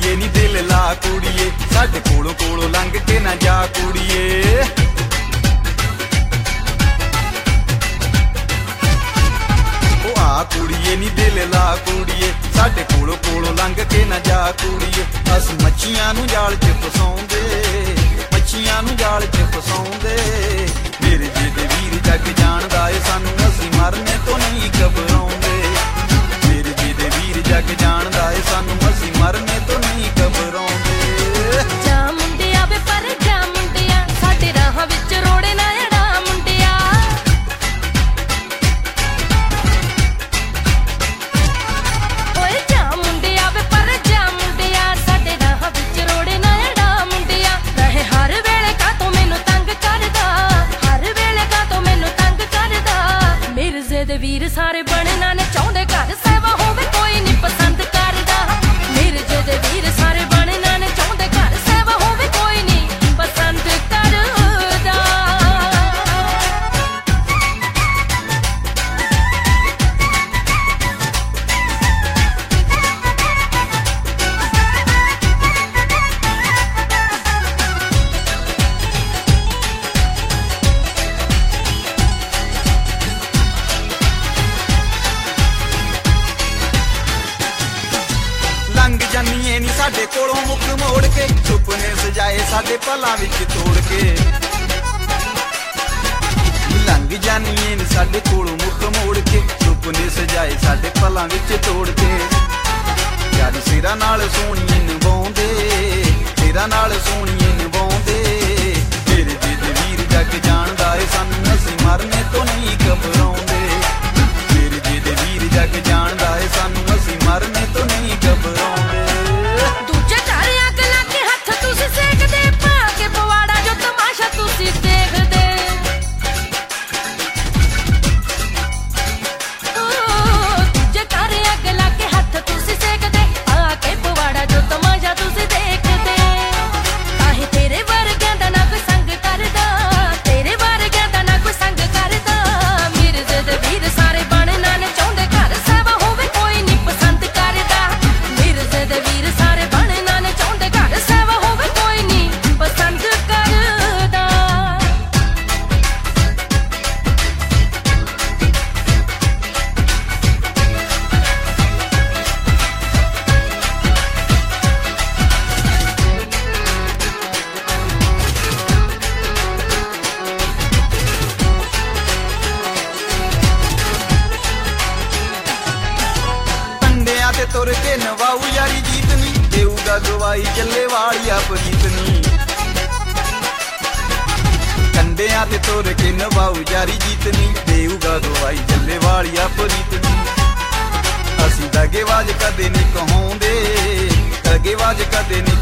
ਕੁੜੀਏ ਨੀ ਦਿਲ ਲਾ ਕੁੜੀਏ, ਸਾਡੇ ਕੋਲੋਂ ਕੋਲੋਂ ਲੰਘ ਕੇ ਨਾ ਜਾ ਕੁੜੀਏ। ਉਹ ਆ ਕੁੜੀਏ ਨੀ ਦਿਲ ਲਾ ਕੁੜੀਏ, ਸਾਡੇ ਕੋਲੋਂ ਕੋਲੋਂ ਲੰਘ ਕੇ ਨਾ ਜਾ ਕੁੜੀਏ। ਅਸੀਂ ਮੱਛੀਆਂ ਨੂੰ ਜਾਲ 'ਚ ਫਸਾਉਂਦੇ, ਮੱਛੀਆਂ ਨੂੰ ਜਾਲ 'ਚ ਫਸਾਉਂਦੇ। ਮੇਰੇ ਜਿਹਦੇ ਵੀਰ ਜੱਗ ਜਾਣਦਾ ਏ ਸਾਨੂੰ, ਅਸੀਂ ਮਰਨੇ ਤੋਂ ਨਹੀਂ ਘਬਰਾਉਂਦੇ। ਮੇਰੇ ਜਿਹਦੇ ਵੀਰ ਜੱਗ ਜਾਣਦਾ ਏ ਸਾਨੂੰ, ਅਸੀਂ ਮਰਨੇ ਤੋਂ ਨਹੀਂ ਘਬਰਾਉਂਦੇ। ਜਾ ਮੁੰਡਿਆ ਵੇ ਪਰ ਜਾ ਮੁੰਡਿਆ, ਸਾਡੇ ਰਾਹਾਂ ਵਿੱਚ ਰੋੜੇ ਨਾ ਅੜਾ ਮੁੰਡਿਆ। ਓਏ ਜਾ ਮੁੰਡਿਆ ਵੇ ਪਰ ਜਾ ਮੁੰਡਿਆ, ਸਾਡੇ ਰਾਹਾਂ ਵਿੱਚ ਰੋੜੇ ਨਾ ਅੜਾ ਮੁੰਡਿਆ। ਰਹੇ ਹਰ ਵੇਲੇ ਕਾਤੋਂ ਮੈਨੂੰ ਤੰਗ ਕਰਦਾ, ਹਰ ਵੇਲੇ ਕਾਤੋਂ ਮੈਨੂੰ ਤੰਗ ਕਰਦਾ। ਮਿਰਜ਼ੇ ਦੇ ਵੀਰ ਸਾਰੇ ਬਣਨਾ ਨੇ ਚਾਹੁੰਦੇ, ਘਰ ਸੇਵਾ ਹੋਵੇ ਕੋਈ ਨਹੀਂ ਪਸੰਦ ਕਰਦਾ। ਮਿਰਜ਼ੇ ਦੇ ਵੀਰ ਸਾਰੇ ਬਣਨਾ ਨੇ ਚਾਹੁੰਦੇ, ਘਰ ਸੇਵਾ ਹੋਵੇ ਕੋਈ ਨਹੀਂ ਪਸੰਦ ਕਰਦਾ। ਲੰਘ ਜਾਨੀਏ ਨੀ ਸਾਡੇ ਕੋਲੋਂ ਮੁੱਖ ਮੋੜ ਕੇ, ਸੁਪਨੇ ਸਜਾਏ ਸਾਡੇ ਪਲਾਂ ਵਿੱਚ ਤੋੜ ਕੇ। ਲੰਘ ਜਾਨੀਏ ਨੀ ਸਾਡੇ ਕੋਲੋਂ ਮੁੱਖ ਮੋੜ ਕੇ, ਸੁਪਨੇ ਸਜਾਏ ਸਾਡੇ ਪਲਾਂ ਵਿੱਚ ਤੋੜ ਕੇ। ਯਾਰ ਸਿਰਾਂ ਨਾਲ ਸੋਹਣੀਏ ਨਿਭਾਉਂਦੇ, ਸਿਰਾਂ ਨਾਲ ਸੋਹਣੀਏ ਨਿਭਾਉਂਦੇ। ਮੇਰੇ ਜਿਹਦੇ ਵੀਰ ਜੱਗ ਜਾਣਦਾ ਏ ਸਾਨੂੰ, ਅਸੀਂ ਮਰਨੇ ਤੋਂ ਨਹੀਂ ਘਬਰਾਉਂਦੇ। ਮੇਰੇ ਜਿਹਦੇ ਵੀਰ ਜੱਗ ਜਾਣਦਾ ਏ ਸਾਨੂੰ, ਅਸੀਂ ਮਰਨੇ ਤੋਂ ਨਹੀਂ ਘਬਰਾਉਂਦੇ। ਦੂਜੇ ਘਰ ਅੱਗ ਲਾ ਕੇ ਹੱਥ ਤੁਸੀਂ ਸੇਕਦੇ, ਪਾ ਕੇ ਪਵਾੜਾ ਜੋ ਤਮਾਸ਼ਾ ਤੁਸੀਂ ਦੇਖਦੇ। ਦੂਜੇ ਘਰ ਅੱਗ ਲਾ ਕੇ ਹੱਥ ਤੁਸੀਂ ਸੇਕਦੇ, ਪਾ ਕੇ ਪਵਾੜਾ ਜੋ ਤਮਾਸ਼ਾ ਤੁਸੀਂ ਦੇਖਦੇ। ਤਾਹੀਂ ਤੇਰੇ ਵਰਗਿਆਂ ਦਾ ਨਾ ਕੋਈ ਸੰਗ ਕਰਦਾ, ਤੇਰੇ ਵਰਗਿਆਂ ਦਾ ਨਾ ਕੋਈ ਸੰਗ ਕਰਦਾ। ਮਿਰਜ਼ੇ ਦੇ ਵੀਰ ਸਾਰੇ ਬਣਨਾ ਨੇ ਚਾਹੁੰਦੇ, ਘਰ ਸੇਵਾ ਹੋਵੇ ਕੋਈ ਨਹੀਂ ਪਸੰਦ ਕਰਦਾ। ਮਿਰਜ਼ੇ ਦੇ ਵੀਰ ਸਾਰੇ ਬਣਨਾ ਨੇ ਚਾਹੁੰਦੇ, ਘਰ ਸੇਵਾ ਹੋਵੇ ਕੋਈ ਨਹੀਂ ਪਸੰਦ ਕਰਦਾ। ਕੰਡਿਆਂ ਤੇ ਤੁਰ ਕੇ ਨਵਾਊ ਯਾਰੀ ਜੀਤਨੀ, ਦੇਊਗਾ ਗਵਾਈ ਚੱਲੇ ਵਾਲੀਆ ਪ੍ਰੀਤਨੀ। ਕੰਡਿਆਂ ਤੇ ਤੁਰ ਕੇ ਨਵਾਊ ਯਾਰੀ ਜੀਤਨੀ, ਦੇਊਗਾ ਗਵਾਈ ਚੱਲੇ ਵਾਲੀਆ ਪ੍ਰੀਤਨੀ। ਅਸੀਂ ਦਗੇਬਾਜ਼ ਕਦੇ ਨਹੀਂ ਕਹਾਉਂਦੇ, ਦਗੇਬਾਜ਼ ਕਦੇ ਨਹੀਂ